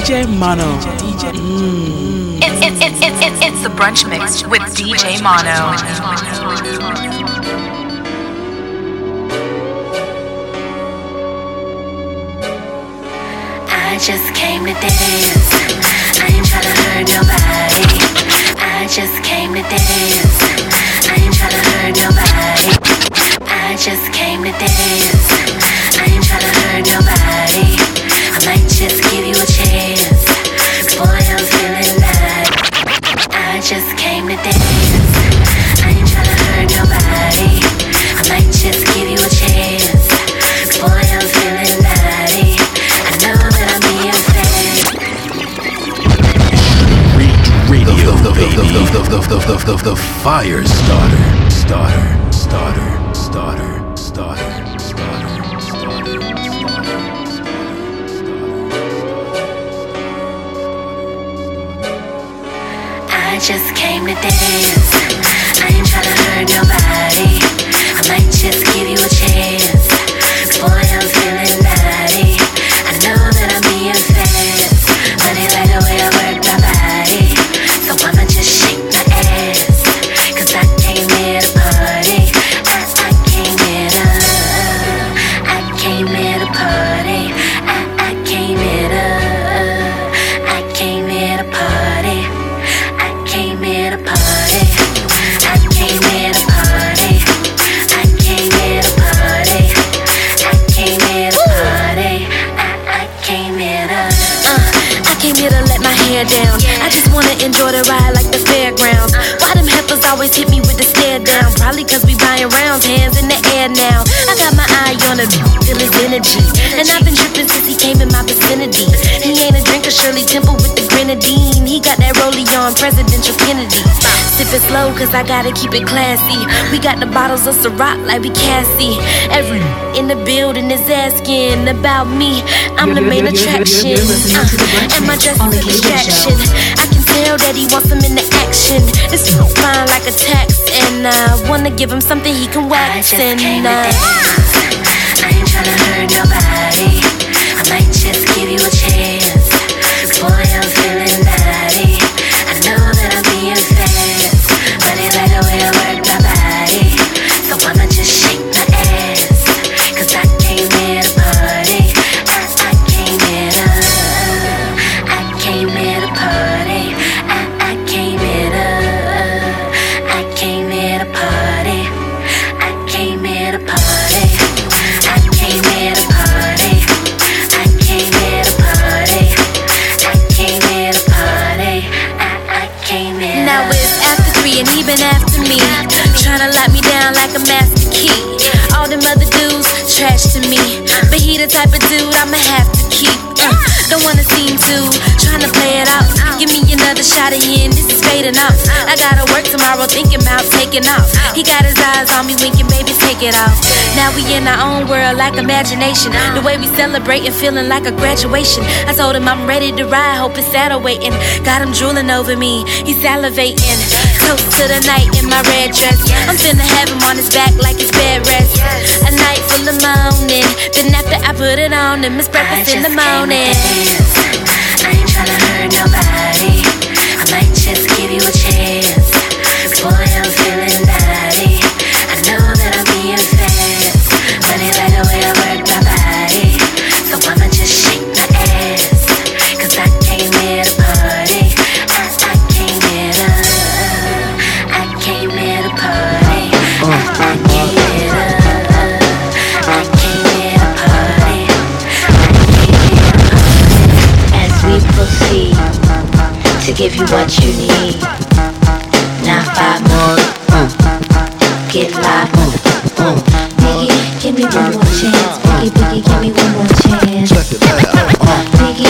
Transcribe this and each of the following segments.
DJ Mono. It's the brunch mix with DJ Mono. I just came to dance. I ain't tryna hurt nobody. I just came to dance. I ain't tryna hurt nobody. I just came to dance. I ain't tryna hurt nobody. I might just give you a chance. Boy, I'm feeling nice. I just came to dance. I ain't tryna hurt nobody. I might just give you a chance. Boy, I'm feeling naughty. I know that I'm being fake. Radio, the fire starter. I just came to dance. I ain't tryna hurt nobody. I might just give you a chance. Boy, I'm feeling naughty. I know that I'm being fast, but they like the way I work my body. So I'ma just shake my ass, cause I came here to party. I came here to party. I came here to party. I came here to party. I came here to party. I came here to party. I came here to party. I came here to I came here to let my hair down. I just wanna enjoy the ride like the fairgrounds. Why them heifers always hit me with the stare down? Probably cause we buying rounds, hands in the air now. I got my eye on a feel his energy, and I've been tripping since he came in my vicinity. He ain't a drinker, Shirley Temple with the grenadine. He got that rollie on, presidential Kennedy. Sip it slow cause I gotta keep it classy. We got the bottles of Ciroc like we Cassie. Every in the building is asking about me. I'm the main attraction, and my dress is a distraction. I can tell that he wants some in the action. It's so fine like a tax, and I wanna give him something he can wax. I just came to dance. I ain't tryna hurt nobody. I might just give you a chance. Boy, I'm feeling naughty. I know that I'm being fast, but they like the way I work my body. So I'ma just shake my ass, cause I came here to party. I came here to party. I came here to party. I came here to party. I came here to party. I came here to party. I came here to party. I came here. Now it's after 3 and he been after me, tryna lock me down like a master key. All them other dudes trash to me, but he the type of dude I'ma have to keep. Don't wanna seem to tryna play it out. Give me another shot again, this is fading out. I gotta work tomorrow, thinking about taking off. He got his eyes on me, winking, baby, take it off. Now we in our own world like imagination. The way we celebrating, feeling like a graduation. I told him I'm ready to ride, hope it's saddle waiting. Got him drooling over me, he's salivating. Toast to the night in my red dress. I'm finna have him on his back like it's bed rest. A night full of moaning, then after I put it on him, it's breakfast in the morning. I ain't tryna hurt nobody. I might just give you a chance. Boy, I'm feeling naughty. I know that I'm being fast, but they like the way I work my body. So I'ma just shake my ass, cause I came here to party. I came here to party. I came here to party. As we proceed to give you what you need. Now 5 more, get live. Biggie, give me one more chance. Biggie, give me one more chance. Check it out. Biggie.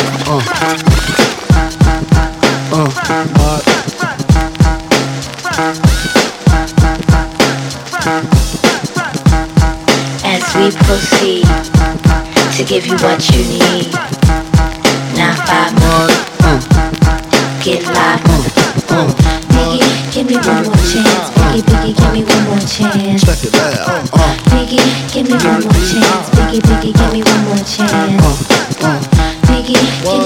As we proceed to give you what you need. Now 5 more, get live. Biggie, give me one more chance. Biggie, give me one more chance. Check it out. Biggie, give me one more chance. Biggie, give me one more chance. Biggie, give me one more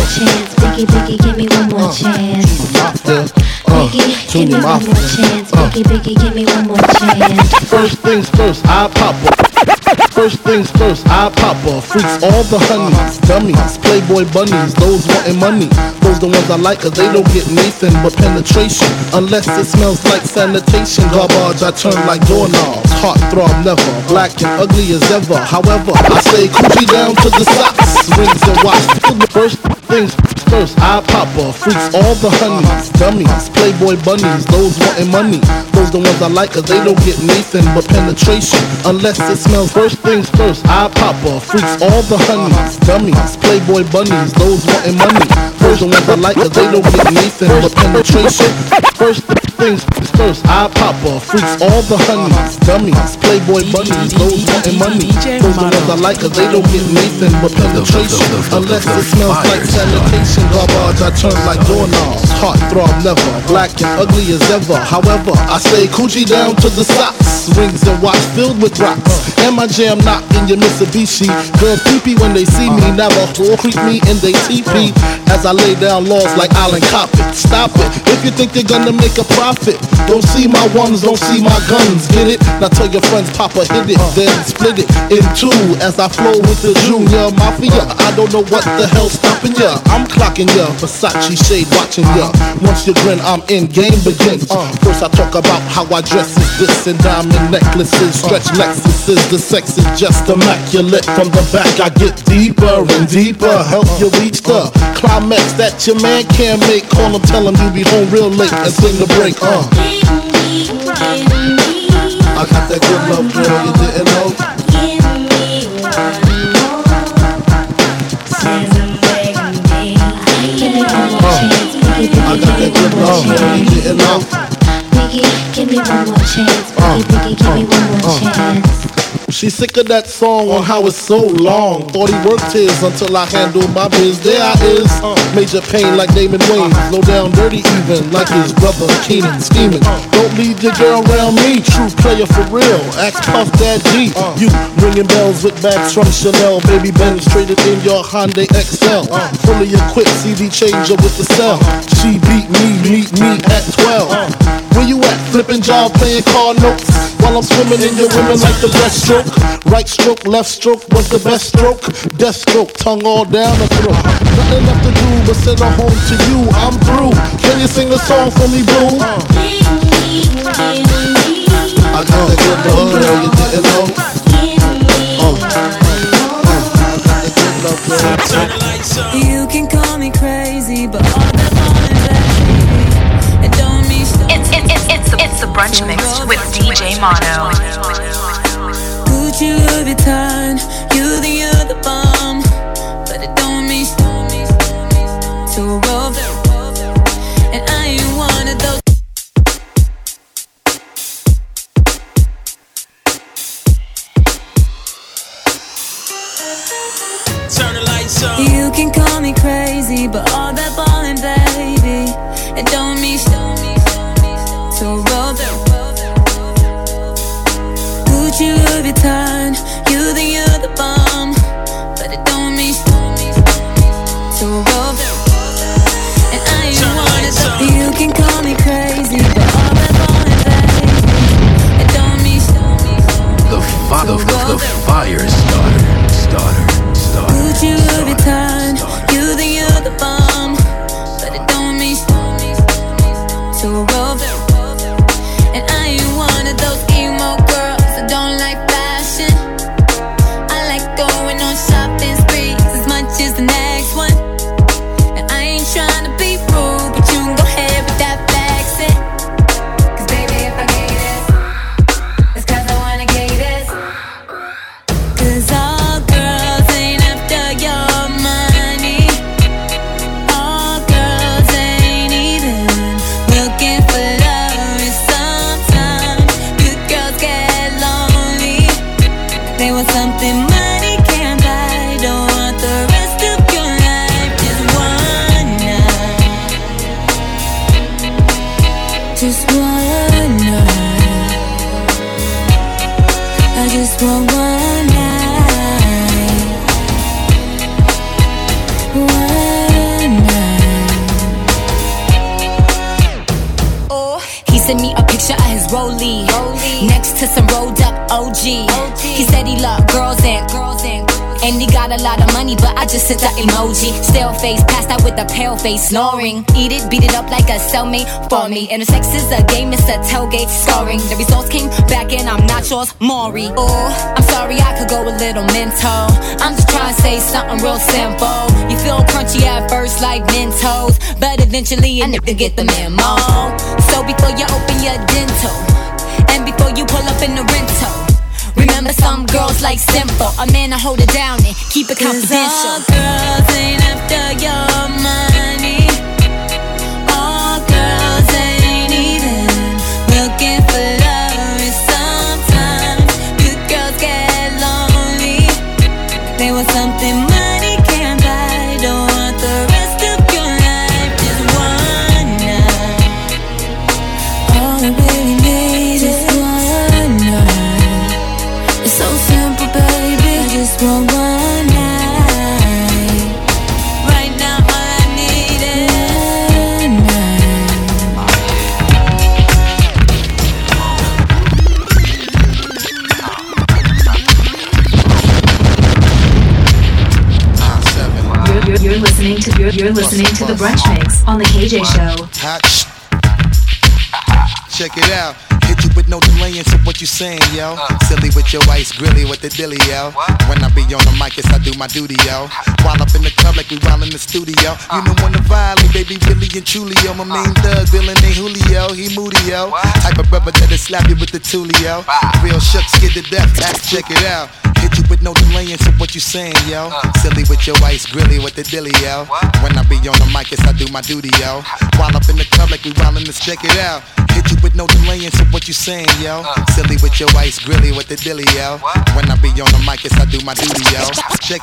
more chance. Biggie, Biggie, give me one more chance. Biggie, give me one more chance. Biggie, Biggie, give me one more chance. First things first, I pop up. First things first, I pop off. Freaks all the honeys, dummies, playboy bunnies, those wanting money. Those the ones I like, cause they don't get Nathan but penetration. Unless it smells like sanitation. Garbage, I turn like doorknobs. Heartthrob never, black and ugly as ever. However, I say coochie down to the socks. Rings and watch. First things first, I pop off. Freaks all the honeys, dummies, playboy bunnies, those wanting money. Those the ones I like, cause they don't get Nathan but penetration. Unless it smells. First things first, I pop off. Freaks all the honeys, dummies, playboy bunnies, those wanting money. Those the ones I like, cause they don't get Nathan but penetration. First things first, I pop off. Freaks all the honeys, dummies, playboy bunnies, those wanting money. Those the ones I like, cause they don't get Nathan but penetration. Unless it smells like sanitation. Garbage, I turn like doorknobs. Heartthrob never, black and ugly as ever. However, I say coochie down to the socks. Rings and watch filled with rocks. And my jam knock in your Mitsubishi. Girls peepee when they see me. Never creep me in they teepee. As I lay down laws like Island Coppet. Stop it, if you think you're gonna make a profit. Don't see my ones, don't see my guns. Get it? Now tell your friends Papa hit it. Then split it in two as I flow with the Junior Mafia. I don't know what the hell's stopping ya. I'm clocking ya, Versace shade watching ya. Once you grin, I'm in, game begins. First I talk about how I dress is this. And diamond necklaces, stretch Lexuses. The sex is just immaculate. From the back I get deeper and deeper. Help you reach the climax that your man can't make. Call him, tell him you be home real late and sing the break. I got that good love, girl, you didn't know. I got that good love, girl, you didn't know. Biggie, give me one more chance. Biggie, give me one more chance. She's sick of that song on how it's so long. Thought he worked his until I handled my biz. There I is, major pain like Damon Wayans. Low down dirty even like his brother Keenan scheming. Don't leave your girl around me, true player for real. Ask Puff Dad G. You ringing bells with bags from Chanel. Baby Benz traded in your Hyundai XL. Fully equipped CD changer with the cell. She beat me, meet me at 12. Where you at? Flipping job, playing card notes. While I'm swimming in your women like the breaststroke. Right stroke, left stroke was the best stroke. Death stroke, tongue all down the throat. Nothing left to do but send her home to you. I'm through. Can you sing a song for me, boo? I got that good love, girl, you didn't know. You can call me crazy, but all that falling back, it don't mean It's the brunch mix with DJ Mono. Gucci, Louis Vuitton, you think you're the bomb, but it don't mean so rough. And I ain't one of those. Turn the lights up. You can call me crazy, but all that ballin', baby, it don't mean so rough. Gucci, Louis Vuitton, you think you're the bomb, but it don't mean so rough. And I ain't one of those. You can call me crazy, but all that ballin', baby, it don't mean The fire starter. Gucci, Louis Vuitton, you think you're the bomb, but it don't mean so rough. And I ain't one of those emo girls that don't like fashion. I like going on shopping sprees as much as the next one. And I ain't trying to be rude, but you can go ahead with that flexing. Cause baby, if I gave this, it's cause I wanna give this. Cause all girls ain't after your money. All girls ain't even looking for love. And sometimes good girls get lonely. They want something money can't buy. Don't want the rest of your life. Just one night. Just one night. I just want one night. One sent me a picture of his rollie next to some rolled up OG. He said he loved girls and he got a lot of money, but I just sent the emoji. Stale face, passed out with a pale face, snoring. Eat it, beat it up like a cellmate for me. And the sex is a game, it's a tailgate scoring. The results came back and I'm not yours, Maury. Oh, I'm sorry, I could go a little mental. I'm just trying to say something real simple. You feel crunchy at first like Mentos, but eventually a nigga get the memo. So before you open your dental, and before you pull up in the rental, remember some girls like simple. A man to hold it down and keep it confidential. All girls ain't after your money. All girls ain't even looking for love. And sometimes good girls get lonely. They want something money can't buy. Don't want the rest of your life, just one night. All I really need is one night. It's so simple, baby. I just want one night. Right now, all I need is one night. You're listening to the Brunch Mix on the KJ Show. Check it out. Hit you with no delay into what you saying, yo. Silly with your ice grilly with the dilly, yo. When I be on the mic, yes, I do my duty, yo. While up in the club like we while in the studio. You know when to violate, baby, really and truly, yo. My main thug, villain ain't Julio, he moody, yo. Type of brother that'll slap you with the tulio. Real shook, scared to death, check it out. Hit you with no delay into what you saying, yo. Silly with your ice grilly with the dilly, yo. When I be on the mic, yes, I do my duty, yo. While up in the club like we while in the check it out. Hit you with no delay into what you saying, yo. Silly with your ice grilly with the dilly, yo. When I be on the mic, yes, I do my duty, yo. Check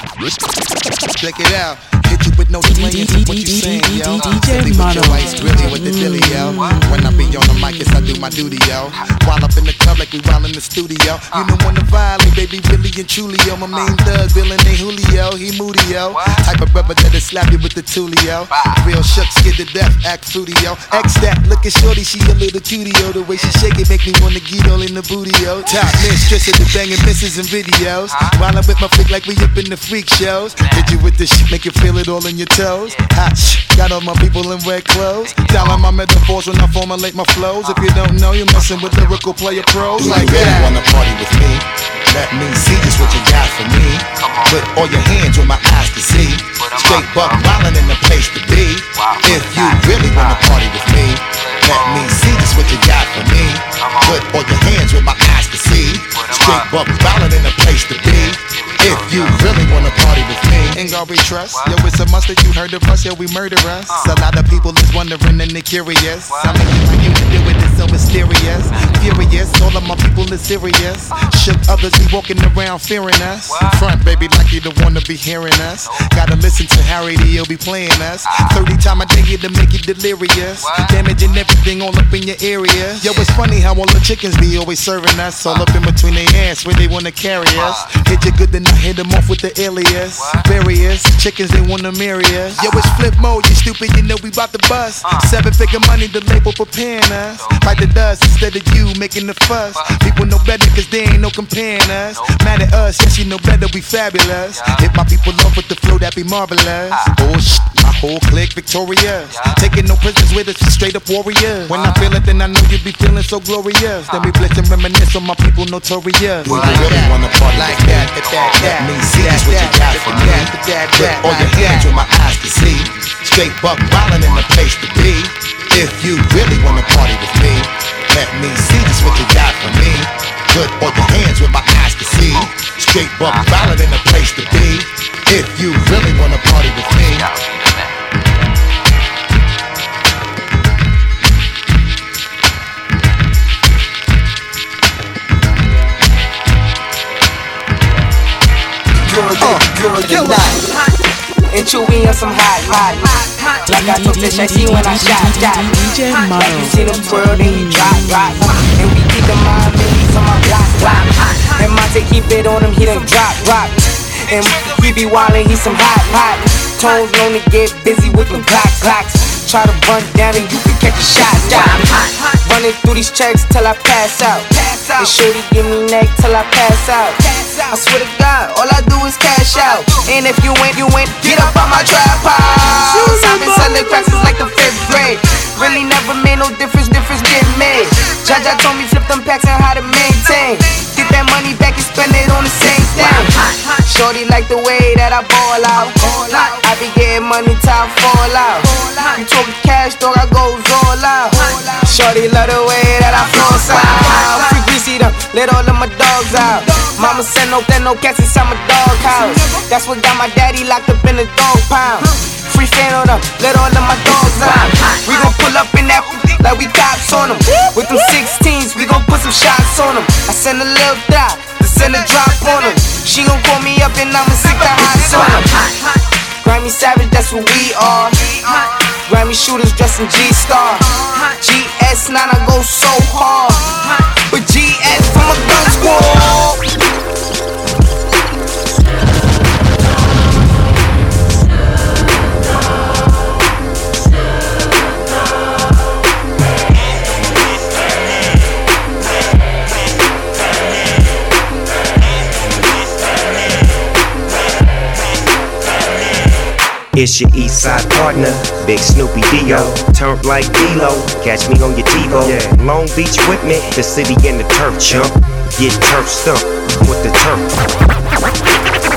it out. Hit you with no delay into what you saying, yo. Silly with your ice grilly with the dilly, yo. When I be on the mic, yes, I do my duty, yo. While up in the club like we while in the studio. You know when to violate, baby, really and truly, yo. My main thug, villain ain't Julio, he moody, yo. Type of brother that'll slap you with the tulio. Real shook, scared to death, act fruity, yo. X that, look at shorty, she a little cutie, yo. The way she shake it make me wanna get all in the booty, yo. Top mistress of the banging misses and videos. While I'm with my flick like we up in the freak shows. Hit you with this shit, make you feel it all in your toes. Hot shh, got all my people in red clothes. Dialing my metaphors when I formulate my flows. If you don't know, you're messing with lyrical player pros like that. You wanna party with me? Let me see just what you got for me. Put all your hands with my eyes to see. Straight buck wildin' in the place to be. If you really wanna party with me, let me see just what you got for me. Put all your hands with my eyes to see. Straight buck wildin' in the place to be. If you really wanna party with me, ain't gonna be trust. Yo, it's a must that you heard of us, yo, we murder us. A lot of people is wondering and they curious. I mean, like you to do it, it's so mysterious. Furious, all of my people is serious. Shook others be walking around fearing us. Front, baby, like you don't wanna be hearing us. Gotta listen to Harry, he'll be playing us. 30 times a day to make you delirious. Damaging everything all up in your area. Yo, it's funny how all the chickens be always serving us. All up in between their ass where they wanna carry us. Hit you good, then I hit them off with the alias. Various chickens, they wanna marry us. Yo, it's flip mode, you stupid, you know we bout to bust. 7-figure money, the label preparing us. Bite the dust instead of you making the fuss. People know better cause they ain't no comparing us. Mad at us, yes you know better, we fabulous. Hit my people off with the flow, that be marvelous. Oh shit, my whole clique victorious. Taking no prisoners with us, straight up warriors. When I feel it, then I know you be feeling so glorious. Then we blitz and reminisce on my people notorious. Do you really wanna party like that? Let me see just what you got for me. Put all your hands with my eyes to see. Straight buck wildin' in the place to be. If you really wanna party with me, let me see just what you got for me. Put all your hands with my eyes to see. Straight buck wildin' in the place to be. If you really wanna party with me. Girl, you're not. And Chewy on some hot. Like I told this she when I shot. Like you see them twirl, then you drop. And we keep the mind babies on my block. And Monte keep it on him, he done drop. And he be wildin', he some hot. Tones known to get busy with them clocks. Try to run down and you can catch a shot. Running through these checks till I pass out. And shorty give me neck till I pass out. I swear to God, all I do is cash out. And if you ain't, get up on my trap house. I've been selling cracks since like the 5th grade. Really never made no difference get made. Jaja told me flip them packs and how to maintain. Get that money back and spend it on the same thing. Shorty like the way that I ball out. I be getting money till I fall out. You talking cash, dog, I goes all out. Shorty love the way that I floss out. Free greasy them, let all of my dogs out. Mama said no cats inside my dog house. That's what got my daddy locked up in the dog pound. Free fan on them, let all of my dogs out. We gon' pull up in that like we cops on them. With them 16s, we gon' put some shots on them. I send a little dot to send a drop on them. She gon' call me up and I'ma stick the hot on them. Grammy Savage, that's what we are. Grammy shooters dressed in G-Star. GS9, I go so hard. But GS from a gun squad. It's your east side partner, Big Snoopy Dio. Turned like D-Lo, catch me on your TiVo. Long Beach with me, the city and the turf chump. Get turf stumped with the turf.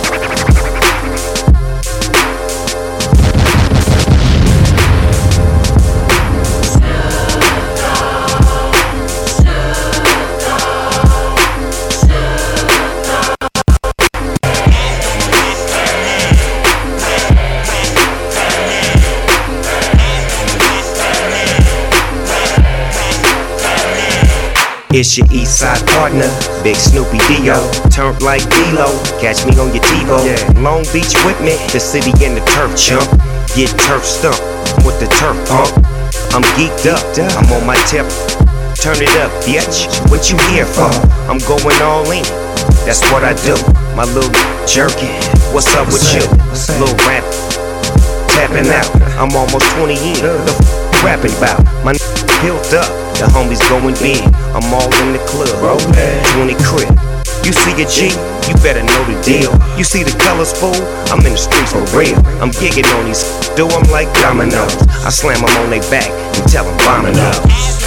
It's your east side partner, Big Snoopy Dio. Turned like D-Lo, catch me on your TiVo. Long Beach with me, the city and the turf chump. Get turf stumped with the turf pump. I'm geeked up, I'm on my tip. Turn it up, bitch, what you here for? I'm going all in, that's what I do. My little jerky, what's up with you? Little rap, tapping out, I'm almost 20 in. The rapping about, my built up. The homies going big, I'm all in the club, 20 crib. You see a G, you better know the deal. You see the colors, fool, I'm in the streets for real. I'm gigging on these, do them like dominoes. I slam them on their back and tell them bombing up.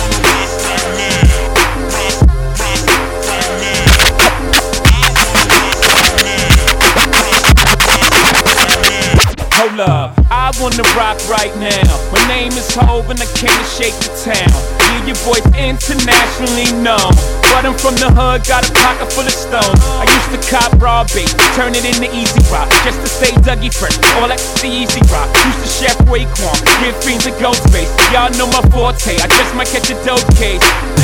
Hold up, I wanna rock right now. My name is Hov and I came to shake the town. Yeah, your boy's internationally known, but I'm from the hood, got a pocket full of stones. I used to cop raw bait, turn it into easy rock, just to stay Dougie fresh, all that the easy rock. Used to chef Raekwon, give fiends a ghost face. Y'all know my forte, I just might catch a dope case.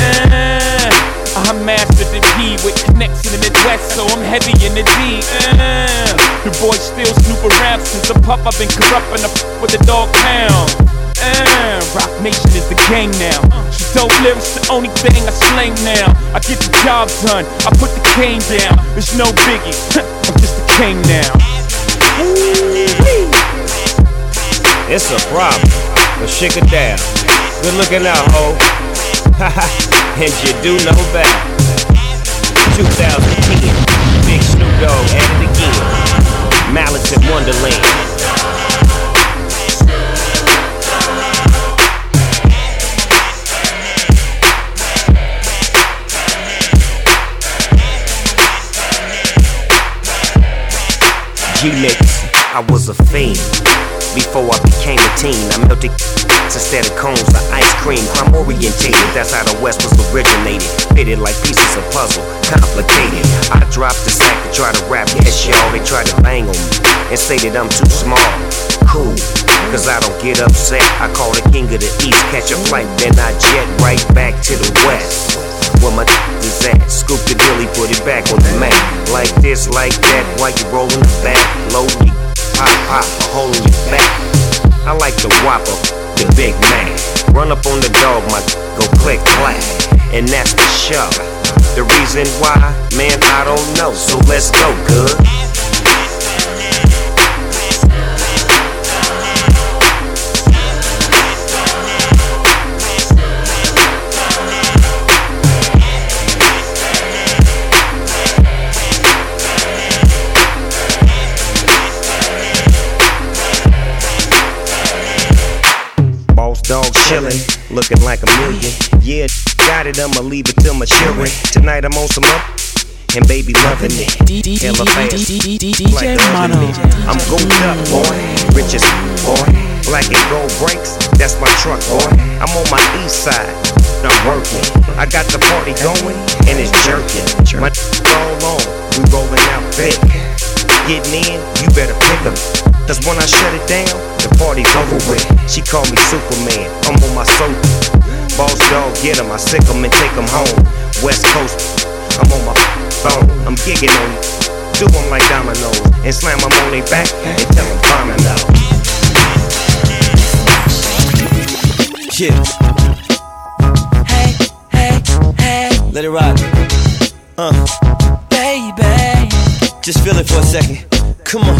I mastered the P with connects in the Midwest, so I'm heavy in the D. The boys still snoop around since a pup. I've been corrupting with the dog pound. Rock Nation is the gang now. So dope lyrics, the only thing I slang now. I get the job done, I put the cane down. There's no biggie, I'm just a king now. It's a problem, but shake it down. Good looking out, ho. And you do know that. 2010, Big Snoop Dogg at it again. Malice at Wonderland. G-Mix, I was a fiend before I became a teen. I melted instead of cones of ice cream. I'm orientated, that's how the West was originated. Fitted like pieces of puzzle, complicated. I dropped the sack to try to rap, yes y'all. They tried to bang on me and say that I'm too small. Cool, cause I don't get upset. I call the king of the East, catch a flight, then I jet right back to the West. Where my is at, scoop the dilly, put it back on the mat. Like this, like that, while you rollin' the back. Low, pop, a hole in your back. I like the Whopper, the Big Mac. Run up on the dog, my go click, clack. And that's the show. The reason why, man, I don't know. So let's go, good. chillin', looking like a million. Yeah, got it, I'ma leave it till my children. Tonight I'm on some up, and baby loving it. Hella fast, like the oven. I'm gold up, boy, rich as boy. Black and gold brakes, that's my truck, boy. I'm on my east side, I'm working. I got the party going, and it's jerking. My all on, we rolling out thick. Getting in, you better pick 'em. Cause when I shut it down, the party's over with. She call me Superman, I'm on my soap. Boss dog, get 'em, I sick 'em and take 'em home. West Coast, I'm on my phone. I'm gigging on you, do 'em like dominoes. And slam 'em on their back and tell 'em bombing out. Yeah. Hey, hey, hey. Let it rock. Baby. Just feel it for a second. Come on.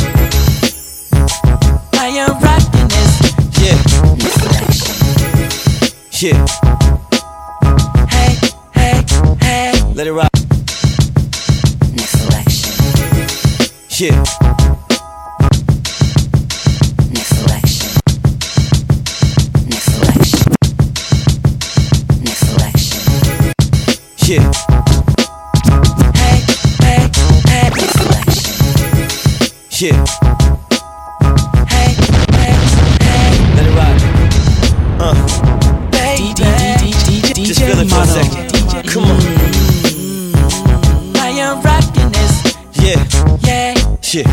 I am rocking this. Yeah. Yeah. Hey, hey, hey. Let it rock. Next selection. Yeah. Next selection. Next selection. Next selection. Yeah. Hey, hey, hey. Next selection. Yeah. Hey, hey, hey. Let it rock. Just feel it for a second. Come on. I am rocking this. Yeah. Yeah. Shit.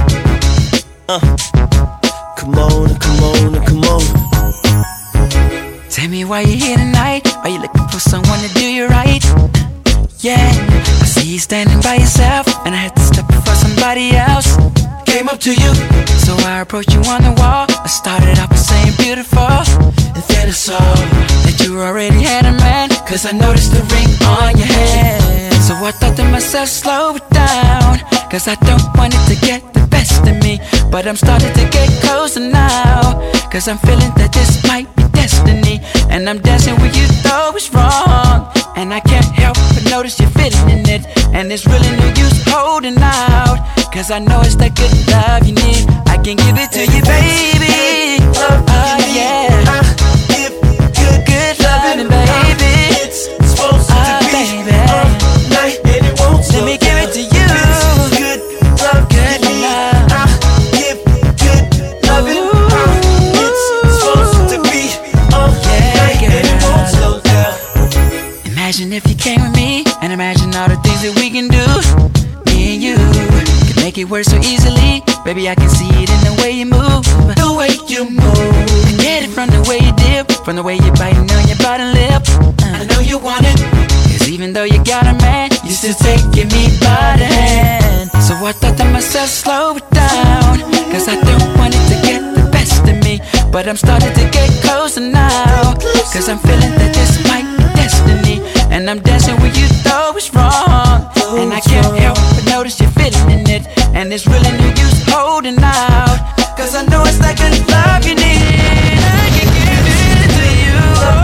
Come on, come on, come on. Tell me why you're here tonight. Are you looking for someone to do you right? Yeah. I see you standing by yourself, and I had to step for somebody else. Came up to you, so I approached you on the wall. I started off by saying beautiful, and then I saw that you already had a man. Cause I noticed the ring on your hand. So I thought to myself, slow it down, cause I don't want it to get the best of me. But I'm starting to get closer now, cause I'm feeling that this might be destiny. And I'm dancing with you though it's wrong, and I can't help but notice you're feeling in it. And it's really no use holding out, cause I know it's that good love you need. I can give it to you, baby. Oh yeah, good loving, baby. It's supposed to be all night, and it won't stop. Let me give it to you. Good love, good love. Give good loving. It's supposed to be all night, and it won't slow down. Imagine if you came with me, and imagine all the things that we can do. Me and you can make it work so easily. Baby, I can see it in the way you move. The way you move. I get it from the way you dip, from the way you're biting on your bottom lip. I know you want it, cause even though you got a man, you still taking me by the hand. So I thought to myself, slow it down, cause I don't want it to get the best of me. But I'm starting to get closer now, cause I'm feeling that this might be destiny. And I'm dancing with you though it's wrong, and I can't help but notice you're feeling in it. And it's really no use holding out, cause I know it's that good love you need. I can give it to you.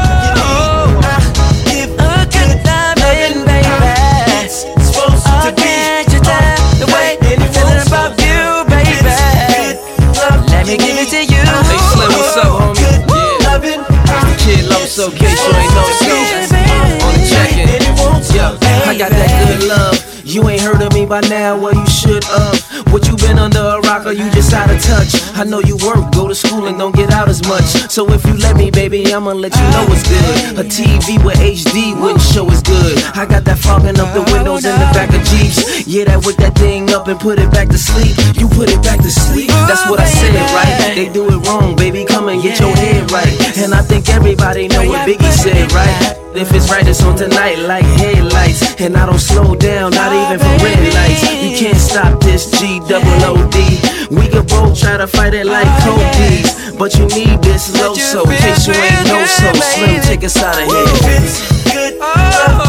Give a good loving, baby. It's supposed to be the way I'm feeling about you, baby. Let me give it to you. Hey Slim, what's up, homie? Yeah, Kid Low, so in case you ain't know, so on the check-in. Yeah, I got that good love. You ain't heard of me by now, well you should What you been under a rock or you just out of touch? I know you work, go to school and don't get out as much. So if you let me, baby, I'ma let you know it's good. A TV with HD wouldn't show as good. I got that fogging up the windows in the back of Jeeps. Yeah, that whip that thing up and put it back to sleep. You put it back to sleep, that's what I said, right? They do it wrong, baby, come and get your head right. And I think everybody know what Biggie said, right? If it's right, it's on tonight like headlights. And I don't slow down, not even for red lights. You can't stop this G-double-O-D. We could both try to fight it like Cody's, but you need this low, so in case you ain't know, so Slim, take us out of here. Good